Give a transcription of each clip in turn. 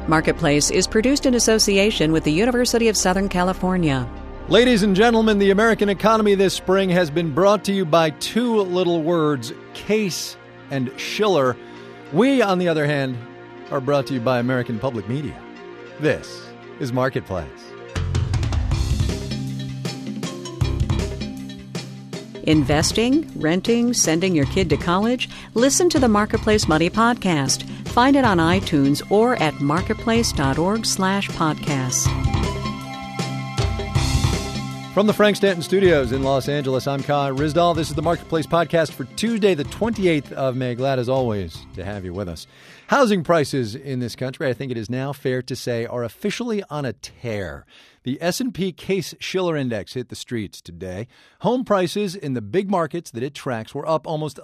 Marketplace is produced in association with the University of Southern California. Ladies and gentlemen, the American economy this spring has been brought to you by two little words, Case and Shiller. We, on the other hand, are brought to you by American Public Media. This is Marketplace. Investing, renting, sending your kid to college? Listen to the Marketplace Money Podcast. Find it on iTunes or at marketplace.org/podcasts. From the Frank Stanton Studios in Los Angeles, I'm Kai Ryssdal. This is the Marketplace Podcast for Tuesday, the 28th of May. Glad, as always, to have you with us. Housing prices in this country, I think it is now fair to say, are officially on a tear. The S&P Case-Shiller Index hit the streets today. Home prices in the big markets that it tracks were up almost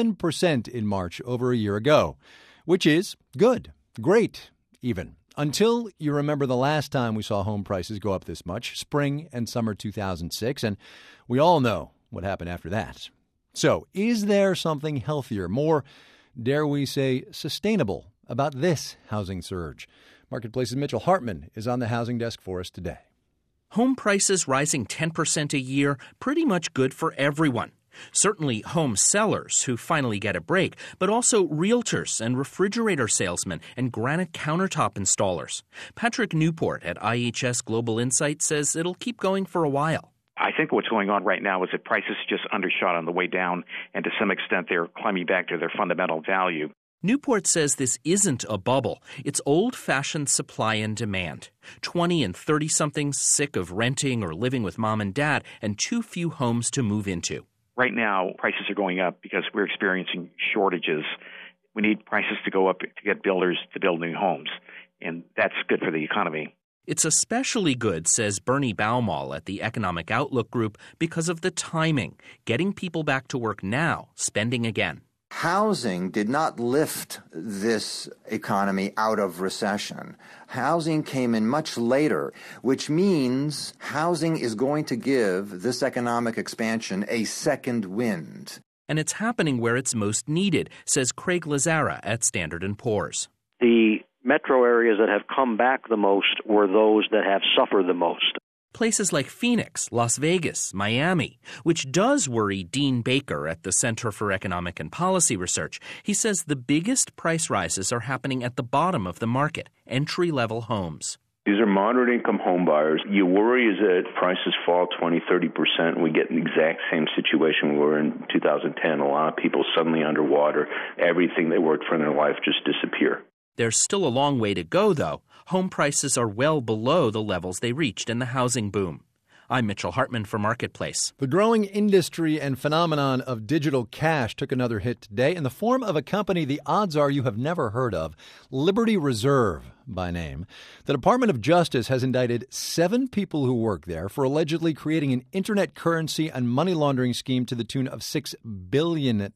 11% in March over a year ago, which is good, great even. Until you remember the last time we saw home prices go up this much, spring and summer 2006, and we all know what happened after that. So, is there something healthier, more, dare we say, sustainable about this housing surge? Marketplace's Mitchell Hartman is on the housing desk for us today. Home prices rising 10% a year, pretty much good for everyone. Certainly home sellers who finally get a break, but also realtors and refrigerator salesmen and granite countertop installers. Patrick Newport at IHS Global Insight says it'll keep going for a while. I think what's going on right now is that prices just undershot on the way down, and to some extent they're climbing back to their fundamental value. Newport says this isn't a bubble. It's old-fashioned supply and demand. 20 and 30-somethings sick of renting or living with mom and dad and too few homes to move into. Right now, prices are going up because we're experiencing shortages. We need prices to go up to get builders to build new homes, and that's good for the economy. It's especially good, says Bernie Baumol at the Economic Outlook Group, because of the timing, getting people back to work now, spending again. Housing did not lift this economy out of recession. Housing came in much later, which means housing is going to give this economic expansion a second wind. And it's happening where it's most needed, says Craig Lazzara at Standard & Poor's. The metro areas that have come back the most were those that have suffered the most. Places like Phoenix, Las Vegas, Miami, which does worry Dean Baker at the Center for Economic and Policy Research. He says the biggest price rises are happening at the bottom of the market, entry-level homes. These are moderate-income home buyers. You worry is that prices fall 20, 30%, and we get an exact same situation we were in 2010. A lot of people suddenly underwater. Everything they worked for in their life just disappear. There's still a long way to go, though. Home prices are well below the levels they reached in the housing boom. I'm Mitchell Hartman for Marketplace. The growing industry and phenomenon of digital cash took another hit today in the form of a company the odds are you have never heard of, Liberty Reserve by name. The Department of Justice has indicted 7 people who work there for allegedly creating an internet currency and money laundering scheme to the tune of $6 billion.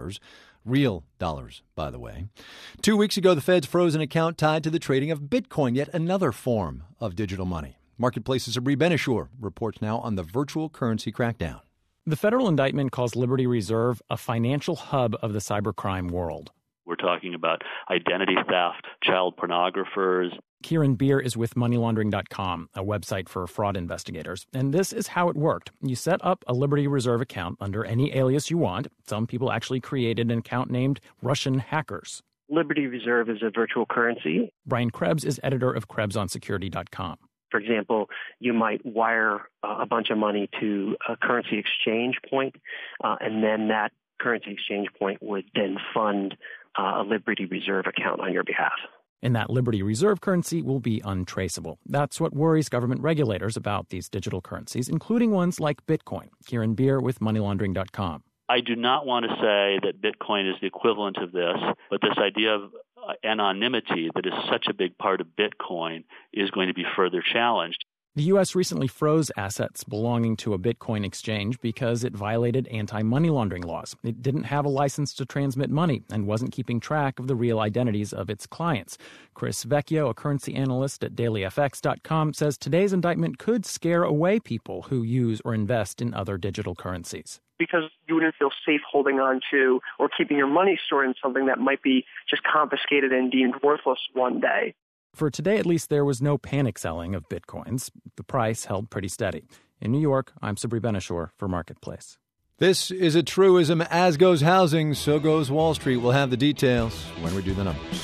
Real dollars, by the way. 2 weeks ago, the feds froze an account tied to the trading of Bitcoin, yet another form of digital money. Marketplace's Sabri Benishur reports now on the virtual currency crackdown. The federal indictment calls Liberty Reserve a financial hub of the cybercrime world. We're talking about identity theft, child pornographers. Kieran Beer is with moneylaundering.com, a website for fraud investigators. And this is how it worked. You set up a Liberty Reserve account under any alias you want. Some people actually created an account named Russian Hackers. Liberty Reserve is a virtual currency. Brian Krebs is editor of KrebsOnSecurity.com. For example, you might wire a bunch of money to a currency exchange point, and then that currency exchange point would then fund a Liberty Reserve account on your behalf. And that Liberty Reserve currency will be untraceable. That's what worries government regulators about these digital currencies, including ones like Bitcoin. Kieran Beer with moneylaundering.com. I do not want to say that Bitcoin is the equivalent of this, but this idea of anonymity that is such a big part of Bitcoin is going to be further challenged. The U.S. recently froze assets belonging to a Bitcoin exchange because it violated anti-money laundering laws. It didn't have a license to transmit money and wasn't keeping track of the real identities of its clients. Chris Vecchio, a currency analyst at dailyfx.com, says today's indictment could scare away people who use or invest in other digital currencies. Because you wouldn't feel safe holding on to or keeping your money stored in something that might be just confiscated and deemed worthless one day. For today, at least, there was no panic selling of Bitcoins. The price held pretty steady. In New York, I'm Sabri Ben-Achour for Marketplace. This is a truism. As goes housing, so goes Wall Street. We'll have the details when we do the numbers.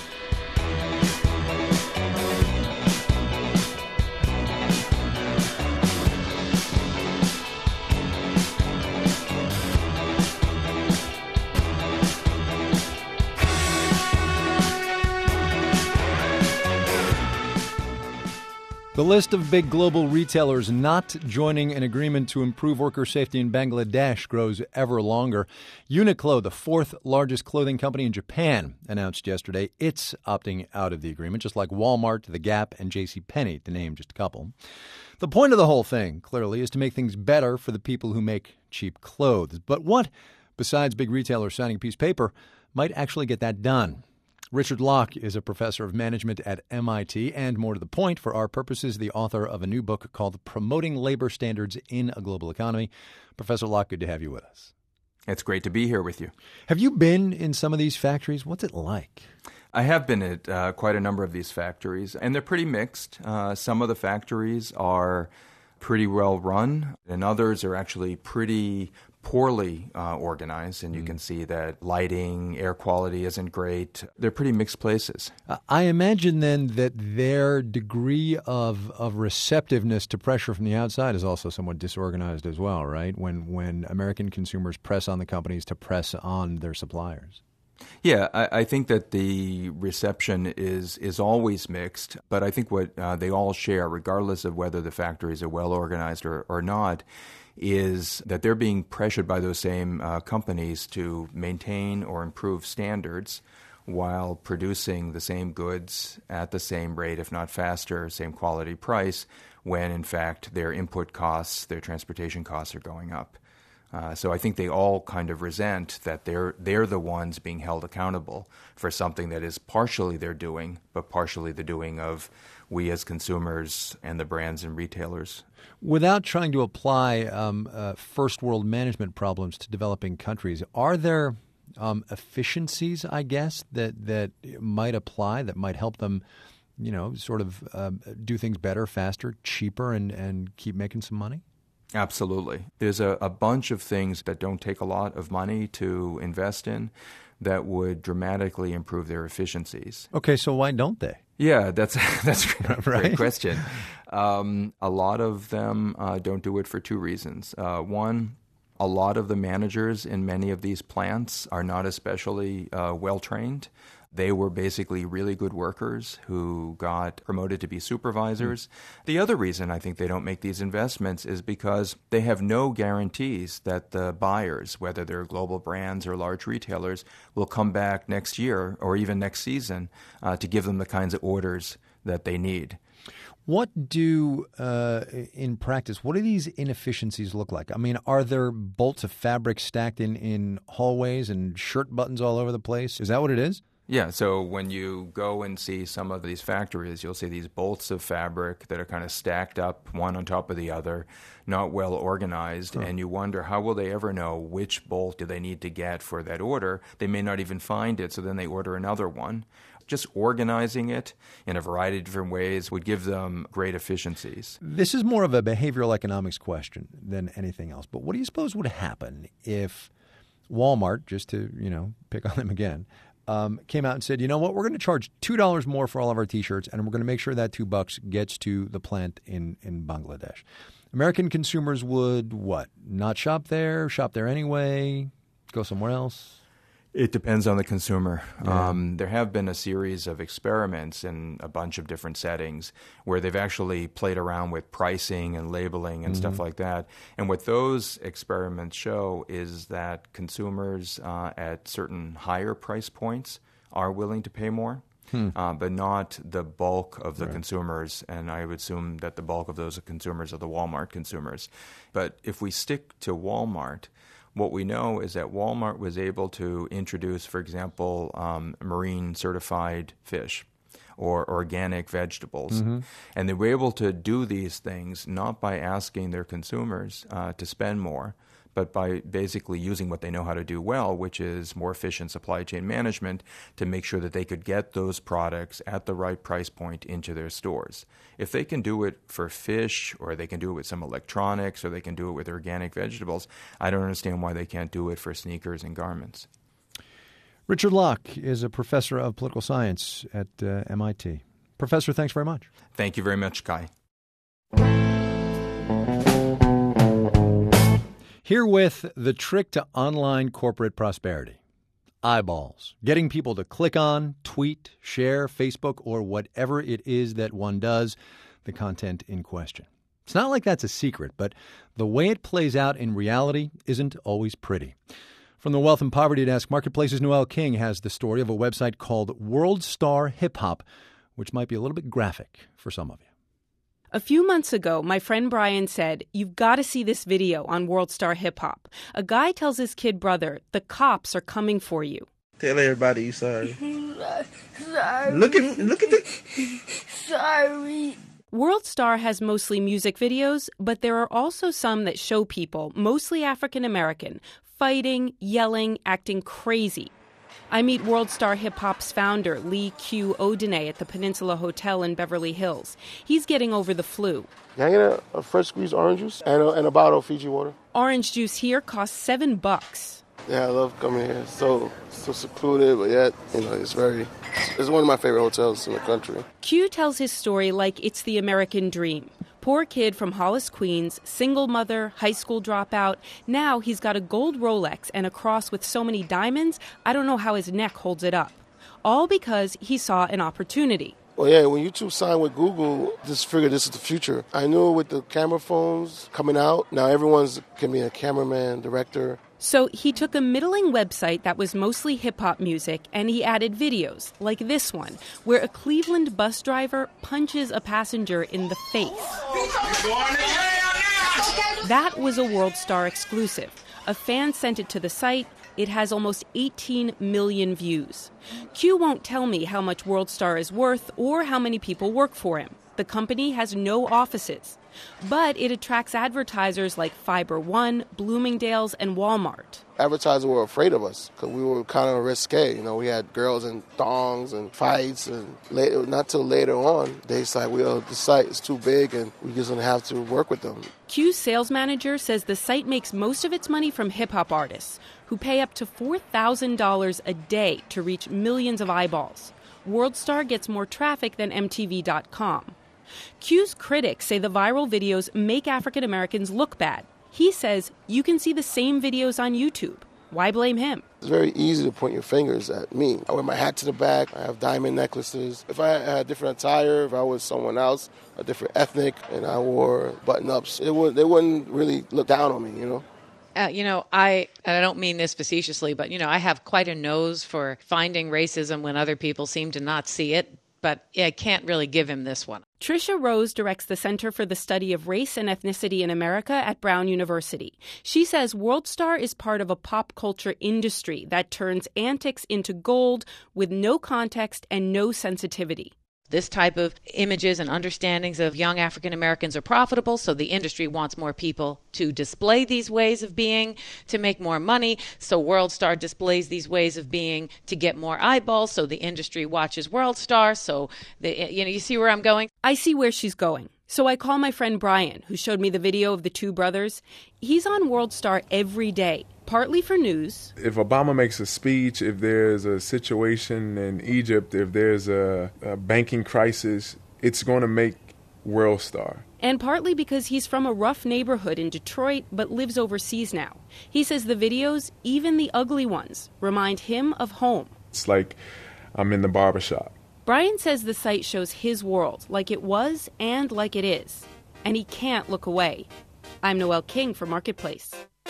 The list of big global retailers not joining an agreement to improve worker safety in Bangladesh grows ever longer. Uniqlo, the fourth largest clothing company in Japan, announced yesterday it's opting out of the agreement, just like Walmart, The Gap, and JCPenney, to name just a couple. The point of the whole thing, clearly, is to make things better for the people who make cheap clothes. But what, besides big retailers signing a piece of paper, might actually get that done? Richard Locke is a professor of management at MIT and, more to the point, for our purposes, the author of a new book called Promoting Labor Standards in a Global Economy. Professor Locke, good to have you with us. It's great to be here with you. Have you been in some of these factories? What's it like? I have been at quite a number of these factories, and they're pretty mixed. Some of the factories are pretty well run, and others are actually pretty poorly organized, and you can see that lighting, air quality isn't great. They're pretty mixed places. I imagine then that their degree of receptiveness to pressure from the outside is also somewhat disorganized as well, right? When American consumers press on the companies to press on their suppliers. Yeah, I think that the reception is always mixed, but I think what they all share, regardless of whether the factories are well organized or not, is that they're being pressured by those same companies to maintain or improve standards while producing the same goods at the same rate, if not faster, same quality price, when in fact their input costs, their transportation costs are going up. So I think they all kind of resent that they're the ones being held accountable for something that is partially their doing, but partially the doing of we as consumers and the brands and retailers. Without trying to apply first world management problems to developing countries, are there efficiencies, I guess, that might apply, that might help them, sort of do things better, faster, cheaper, and keep making some money? Absolutely. There's a bunch of things that don't take a lot of money to invest in that would dramatically improve their efficiencies. Okay, so why don't they? Yeah, that's a great right? question. A lot of them don't do it for two reasons. One, a lot of the managers in many of these plants are not especially well-trained. They were basically really good workers who got promoted to be supervisors. The other reason I think they don't make these investments is because they have no guarantees that the buyers, whether they're global brands or large retailers, will come back next year or even next season to give them the kinds of orders that they need. What do, in practice, what do these inefficiencies look like? I mean, are there bolts of fabric stacked in hallways and shirt buttons all over the place? Is that what it is? Yeah, so when you go and see some of these factories, you'll see these bolts of fabric that are kind of stacked up one on top of the other, not well organized, and you wonder how will they ever know which bolt do they need to get for that order? They may not even find it, so then they order another one. Just organizing it in a variety of different ways would give them great efficiencies. This is more of a behavioral economics question than anything else, but what do you suppose would happen if Walmart, just to, pick on them again, came out and said, you know what, we're going to charge $2 more for all of our T-shirts, and we're going to make sure that $2 gets to the plant in Bangladesh. American consumers would, what, not shop there anyway, go somewhere else? It depends on the consumer. Yeah. There have been a series of experiments in a bunch of different settings where they've actually played around with pricing and labeling and stuff like that. And what those experiments show is that consumers at certain higher price points are willing to pay more, but not the bulk of the consumers. And I would assume that the bulk of those consumers are the Walmart consumers. But if we stick to Walmart, what we know is that Walmart was able to introduce, for example, marine certified fish or organic vegetables. And they were able to do these things not by asking their consumers to spend more, but by basically using what they know how to do well, which is more efficient supply chain management, to make sure that they could get those products at the right price point into their stores. If they can do it for fish, or they can do it with some electronics, or they can do it with organic vegetables, I don't understand why they can't do it for sneakers and garments. Richard Locke is a professor of political science at MIT. Professor, thanks very much. Thank you very much, Kai. Herewith, the trick to online corporate prosperity. Eyeballs. Getting people to click on, tweet, share, Facebook, or whatever it is that one does, the content in question. It's not like that's a secret, but the way it plays out in reality isn't always pretty. From the Wealth and Poverty Desk, Marketplace's Noel King has the story of a website called World Star Hip Hop, which might be a little bit graphic for some of you. A few months ago, my friend Brian said, "You've got to see this video on World Star Hip Hop." A guy tells his kid brother, "The cops are coming for you." Tell everybody you sorry. Sorry. Look at the... Sorry. World Star has mostly music videos, but there are also some that show people, mostly African American, fighting, yelling, acting crazy. I meet World Star Hip Hop's founder, Lee Q. Odene, at the Peninsula Hotel in Beverly Hills. He's getting over the flu. Can I get a fresh squeezed orange juice and a bottle of Fiji water? Orange juice here costs $7. Yeah, I love coming here. It's so secluded, but yet, it's one of my favorite hotels in the country. Q tells his story like it's the American dream. Poor kid from Hollis, Queens, single mother, high school dropout. Now he's got a gold Rolex and a cross with so many diamonds, I don't know how his neck holds it up. All because he saw an opportunity. Well, yeah, when YouTube signed with Google, just figured this is the future. I knew with the camera phones coming out, now everyone's can be a cameraman, director. So he took a middling website that was mostly hip-hop music and he added videos, like this one, where a Cleveland bus driver punches a passenger in the face. That was a World Star exclusive. A fan sent it to the site. It has almost 18 million views. Q won't tell me how much World Star is worth or how many people work for him. The company has no offices. But it attracts advertisers like Fiber One, Bloomingdale's, and Walmart. Advertisers were afraid of us because we were kind of risque. We had girls in thongs and fights. And not till later on, they decided, the site is too big and we're just going to have to work with them. Q's sales manager says the site makes most of its money from hip-hop artists who pay up to $4,000 a day to reach millions of eyeballs. World Star gets more traffic than MTV.com. Q's critics say the viral videos make African Americans look bad. He says you can see the same videos on YouTube. Why blame him? It's very easy to point your fingers at me. I wear my hat to the back. I have diamond necklaces. If I had different attire, if I was someone else, a different ethnic, and I wore button-ups, they wouldn't really look down on me, I don't mean this facetiously, but, I have quite a nose for finding racism when other people seem to not see it. But I can't really give him this one. Tricia Rose directs the Center for the Study of Race and Ethnicity in America at Brown University. She says World Star is part of a pop culture industry that turns antics into gold with no context and no sensitivity. This type of images and understandings of young African Americans are profitable, so the industry wants more people to display these ways of being to make more money. So World Star displays these ways of being to get more eyeballs, so the industry watches World Star. So, you see where I'm going? I see where she's going. So I call my friend Brian, who showed me the video of the two brothers. He's on World Star every day, partly for news. If Obama makes a speech, if there's a situation in Egypt, if there's a banking crisis, it's going to make World Star. And partly because he's from a rough neighborhood in Detroit, but lives overseas now. He says the videos, even the ugly ones, remind him of home. It's like I'm in the barbershop. Brian says the site shows his world, like it was and like it is. And he can't look away. I'm Noel King for Marketplace.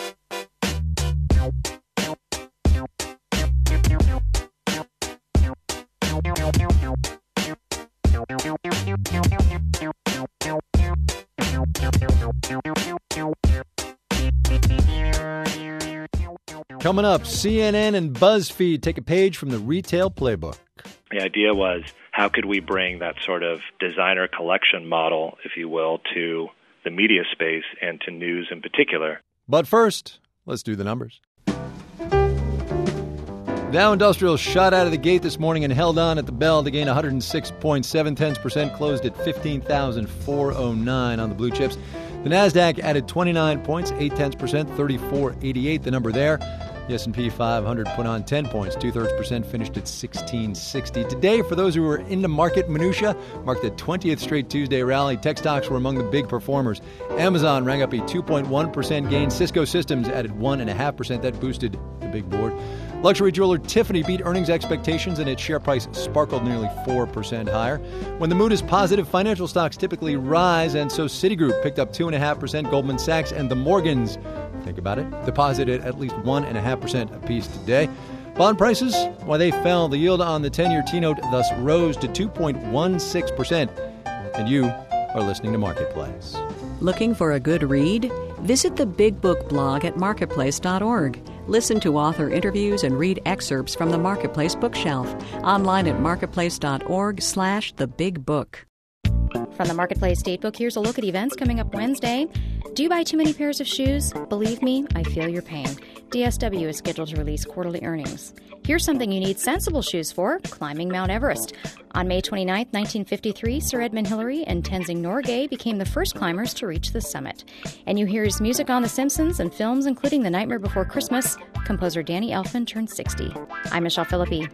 Coming up, CNN and BuzzFeed take a page from the retail playbook. The idea was, how could we bring that sort of designer collection model, if you will, to the media space and to news in particular? But first, Let's do the numbers. Dow Industrial shot out of the gate this morning and held on at the bell to gain 106.7%, closed at 15,409 on the blue chips. The Nasdaq added 29 points, 0.8%, 3488, the number there. The S&P 500 put on 10 points, 0.2%, finished at 1660. Today, for those who are into market minutia, marked the 20th straight Tuesday rally. Tech stocks were among the big performers. Amazon rang up a 2.1% gain. Cisco Systems added 1.5%. That boosted the big board. Luxury jeweler Tiffany beat earnings expectations, and its share price sparkled nearly 4% higher. When the mood is positive, financial stocks typically rise, and so Citigroup picked up 2.5%. Goldman Sachs and the Morgans, think about it, deposited at least 1.5% apiece today. Bond prices, why they fell. The yield on the 10-year T-note thus rose to 2.16%. And you are listening to Marketplace. Looking for a good read? Visit the Big Book blog at marketplace.org. Listen to author interviews and read excerpts from the Marketplace bookshelf. Online at marketplace.org/thebigbook. From the Marketplace Datebook, here's a look at events coming up Wednesday. Do you buy too many pairs of shoes? Believe me, I feel your pain. DSW is scheduled to release quarterly earnings. Here's something you need sensible shoes for: climbing Mount Everest. On May 29, 1953, Sir Edmund Hillary and Tenzing Norgay became the first climbers to reach the summit. And you hear his music on The Simpsons and films including The Nightmare Before Christmas. Composer Danny Elfman turned 60. I'm Michelle Philippi.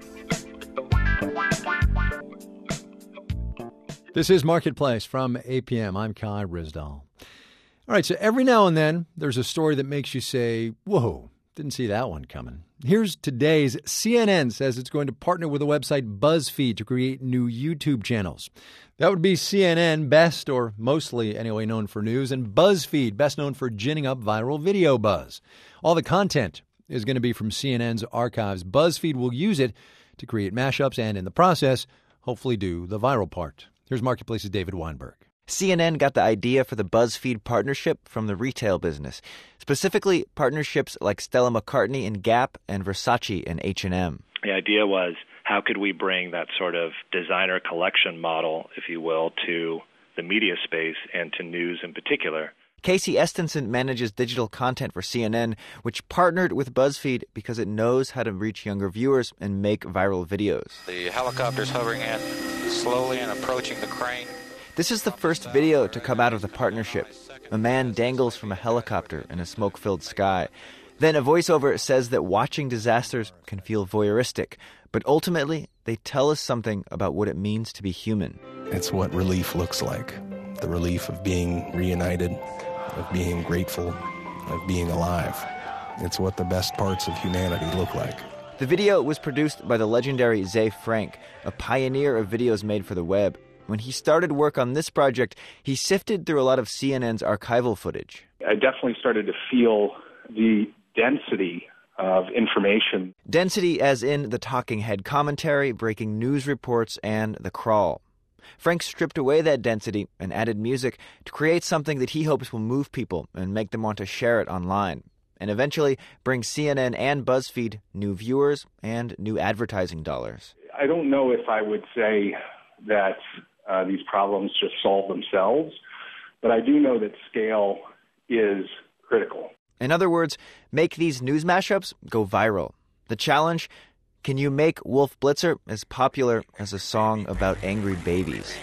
This is Marketplace from APM. I'm Kai Ryssdal. All right, so every now and then there's a story that makes you say, whoa, didn't see that one coming. Here's today's. CNN says it's going to partner with the website BuzzFeed to create new YouTube channels. That would be CNN, best or mostly anyway known for news, and BuzzFeed, best known for ginning up viral video buzz. All the content is going to be from CNN's archives. BuzzFeed will use it to create mashups and, in the process, hopefully do the viral part. Here's Marketplace's David Weinberg. CNN got the idea for the BuzzFeed partnership from the retail business, specifically partnerships like Stella McCartney and Gap and Versace and H&M. The idea was, how could we bring that sort of designer collection model, if you will, to the media space and to news in particular? Casey Estenson manages digital content for CNN, which partnered with BuzzFeed because it knows how to reach younger viewers and make viral videos. The helicopter's hovering in slowly and approaching the crane. This is the first video to come out of the partnership. A man dangles from a helicopter in a smoke-filled sky. Then a voiceover says that watching disasters can feel voyeuristic, but ultimately they tell us something about what it means to be human. It's what relief looks like. The relief of being reunited, of being grateful, of being alive. It's what the best parts of humanity look like. The video was produced by the legendary Ze Frank, a pioneer of videos made for the web. When he started work on this project, he sifted through a lot of CNN's archival footage. I definitely started to feel the density of information. Density as in the talking head commentary, breaking news reports, and the crawl. Frank stripped away that density and added music to create something that he hopes will move people and make them want to share it online, and eventually bring CNN and BuzzFeed new viewers and new advertising dollars. I don't know if I would say that these problems just solve themselves, but I do know that scale is critical. In other words, make these news mashups go viral. The challenge: can you make Wolf Blitzer as popular as a song about angry babies?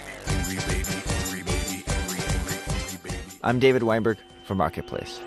I'm David Weinberg for Marketplace.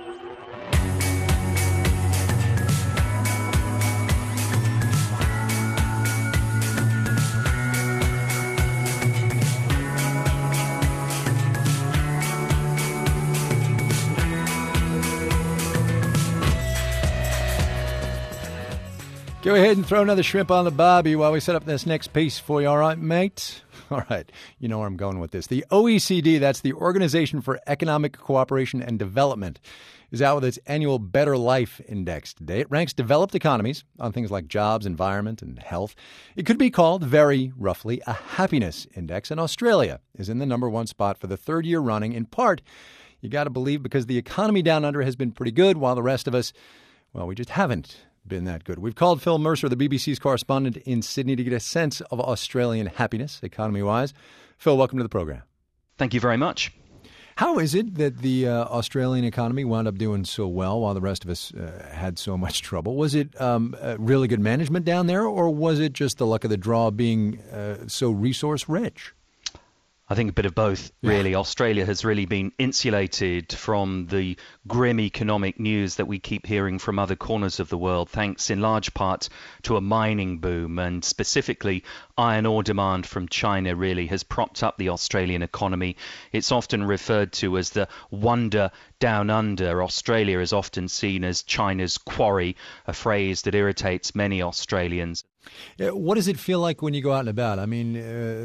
Go ahead and throw another shrimp on the barbie while we set up this next piece for you, all right, mate? All right, you know where I'm going with this. The OECD, that's the Organization for Economic Cooperation and Development, is out with its annual Better Life Index today. It ranks developed economies on things like jobs, environment, and health. It could be called, very roughly, a happiness index, and Australia is in the number one spot for the third year running, in part, you got to believe, because the economy down under has been pretty good, while the rest of us, well, we just haven't been that good. We've called Phil Mercer, the BBC's correspondent in Sydney, to get a sense of Australian happiness, economy-wise. Phil, welcome to the program. Thank you very much. How is it that the Australian economy wound up doing so well while the rest of us had so much trouble? Was it really good management down there, or was it just the luck of the draw being so resource rich? I think a bit of both, really. Yeah. Australia has really been insulated from the grim economic news that we keep hearing from other corners of the world, thanks in large part to a mining boom, and specifically iron ore demand from China really has propped up the Australian economy. It's often referred to as the wonder down under. Australia is often seen as China's quarry, a phrase that irritates many Australians. What does it feel like when you go out and about? I mean,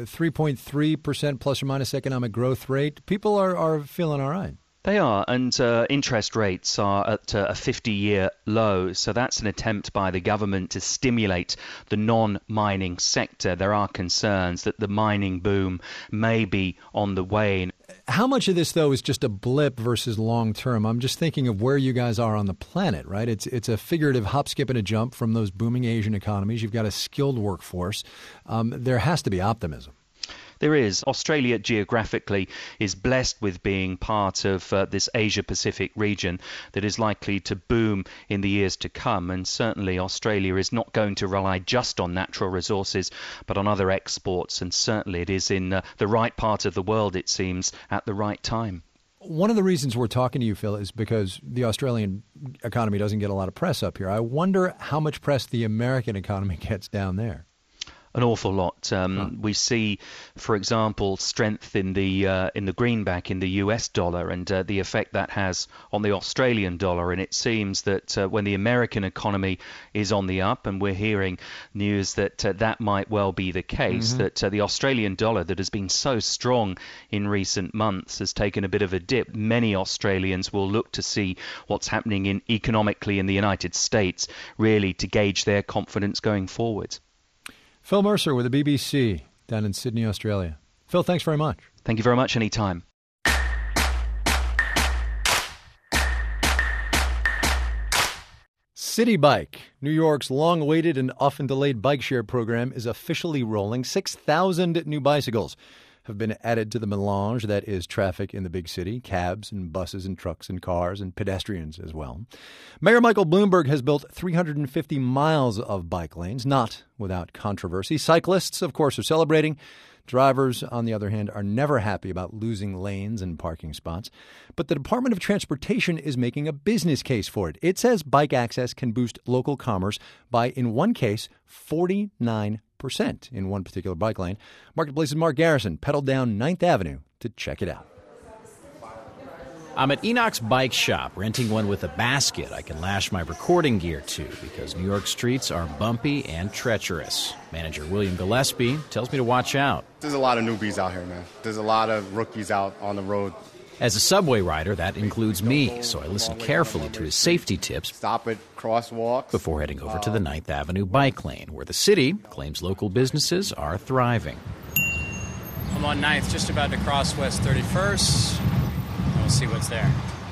3.3% plus or minus economic growth rate. People are feeling all right. They are, and interest rates are at a 50-year low, so that's an attempt by the government to stimulate the non-mining sector. There are concerns that the mining boom may be on the wane. How much of this, though, is just a blip versus long-term? I'm just thinking of where you guys are on the planet, right? It's a figurative hop, skip, and a jump from those booming Asian economies. You've got a skilled workforce. There has to be optimism. There is. Australia geographically is blessed with being part of this Asia-Pacific region that is likely to boom in the years to come. And certainly Australia is not going to rely just on natural resources, but on other exports. And certainly it is in the right part of the world, it seems, at the right time. One of the reasons we're talking to you, Phil, is because the Australian economy doesn't get a lot of press up here. I wonder how much press the American economy gets down there. An awful lot. We see, for example, strength in the greenback in the US dollar and the effect that has on the Australian dollar. And it seems that when the American economy is on the up, and we're hearing news that that might well be the case, that the Australian dollar that has been so strong in recent months has taken a bit of a dip. Many Australians will look to see what's happening economically in the United States, really to gauge their confidence going forward. Phil Mercer with the BBC down in Sydney, Australia. Phil, thanks very much. Thank you very much. Anytime. Citi Bike, New York's long-awaited and often delayed bike share program, is officially rolling. 6,000 new bicycles have been added to the melange that is traffic in the big city, cabs and buses and trucks and cars and pedestrians as well. Mayor Michael Bloomberg has built 350 miles of bike lanes, not without controversy. Cyclists, of course, are celebrating. Drivers, on the other hand, are never happy about losing lanes and parking spots. But the Department of Transportation is making a business case for it. It says bike access can boost local commerce by, in one case, 49% in one particular bike lane. Marketplace's Mark Garrison pedaled down 9th Avenue to check it out. I'm at Enoch's Bike Shop, renting one with a basket I can lash my recording gear to because New York streets are bumpy and treacherous. Manager William Gillespie tells me to watch out. There's a lot of newbies out here, man. There's a lot of rookies out on the road. As a subway rider, that includes me, so I listen carefully to his safety tips. Stop at crosswalks. Before heading over to the 9th Avenue bike lane, where the city claims local businesses are thriving. I'm on 9th, just about to cross West 31st. We'll see what's there.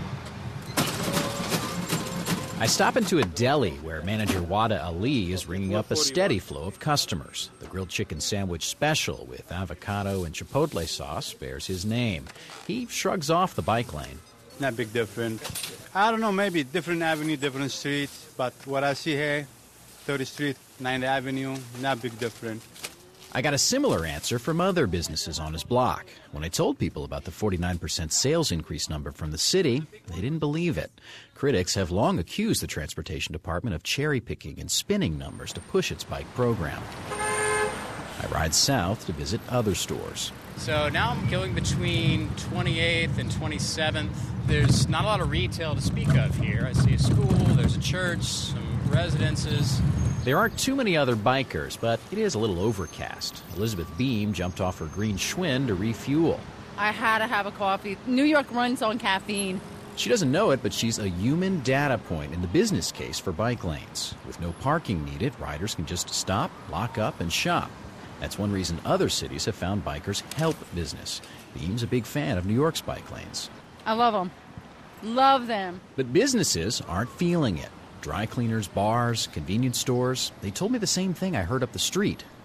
I stop into a deli where manager Wada Ali is ringing up a steady flow of customers. The grilled chicken sandwich special with avocado and chipotle sauce bears his name. He shrugs off the bike lane. Not big difference. I don't know, maybe different avenue, different street. But what I see here, 30th Street, 9th Avenue, not big difference. I got a similar answer from other businesses on his block. When I told people about the 49% sales increase number from the city, they didn't believe it. Critics have long accused the Transportation Department of cherry-picking and spinning numbers to push its bike program. I ride south to visit other stores. So now I'm going between 28th and 27th. There's not a lot of retail to speak of here. I see a school, there's a church, some residences. There aren't too many other bikers, but it is a little overcast. Elizabeth Beam jumped off her green Schwinn to refuel. I had to have a coffee. New York runs on caffeine. She doesn't know it, but she's a human data point in the business case for bike lanes. With no parking needed, riders can just stop, lock up, and shop. That's one reason other cities have found bikers help business. Beam's a big fan of New York's bike lanes. I love them. Love them. But businesses aren't feeling it. Dry cleaners, bars, convenience stores, they told me the same thing I heard up the street.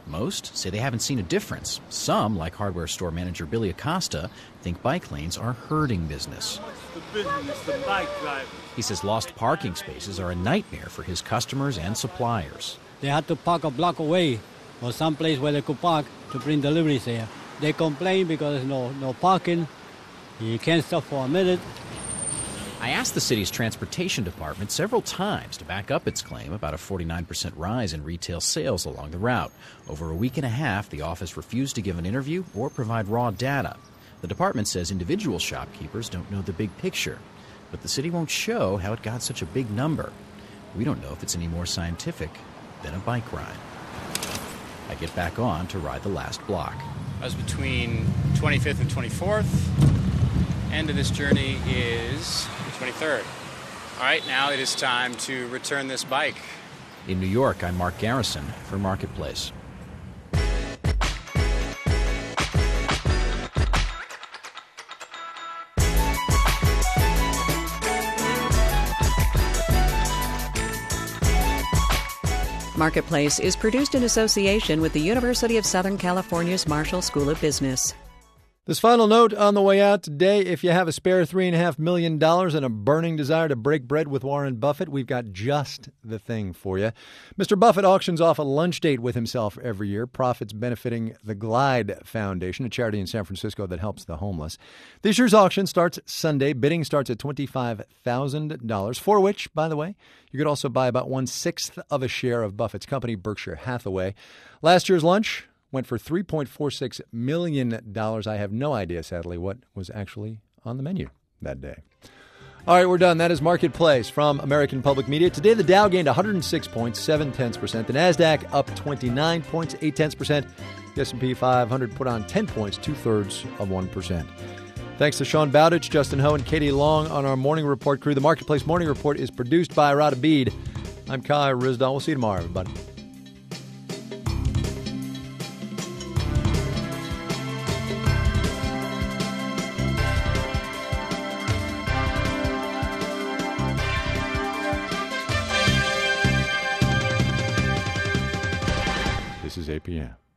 Most say they haven't seen a difference. Some, like hardware store manager Billy Acosta, think bike lanes are hurting business. The business, the bike drive. He says lost parking spaces are a nightmare for his customers and suppliers. They had to park a block away or someplace where they could park to bring deliveries there. They complain because there's no parking. You can't stop for a minute. I asked the city's transportation department several times to back up its claim about a 49% rise in retail sales along the route. Over a week and a half, the office refused to give an interview or provide raw data. The department says individual shopkeepers don't know the big picture, but the city won't show how it got such a big number. We don't know if it's any more scientific than a bike ride. I get back on to ride the last block. I was between 25th and 24th. End of this journey is the 23rd. All right, now it is time to return this bike. In New York, I'm Mark Garrison for Marketplace. Marketplace is produced in association with the University of Southern California's Marshall School of Business. This final note on the way out today: if you have a spare $3.5 million and a burning desire to break bread with Warren Buffett, we've got just the thing for you. Mr. Buffett auctions off a lunch date with himself every year, profits benefiting the Glide Foundation, a charity in San Francisco that helps the homeless. This year's auction starts Sunday. Bidding starts at $25,000, for which, by the way, you could also buy about 1/6 of a share of Buffett's company, Berkshire Hathaway. Last year's lunch went for $3.46 million. I have no idea, sadly, what was actually on the menu that day. All right, we're done. That is Marketplace from American Public Media. Today, the Dow gained 106 points, 0.7%. The NASDAQ up 29 points, 0.8%. The S&P 500 put on 10 points, 0.2%. Thanks to Sean Bowditch, Justin Ho, and Katie Long on our Morning Report crew. The Marketplace Morning Report is produced by Arada Bede. I'm Kai Rizdal. We'll see you tomorrow, everybody. This is APM.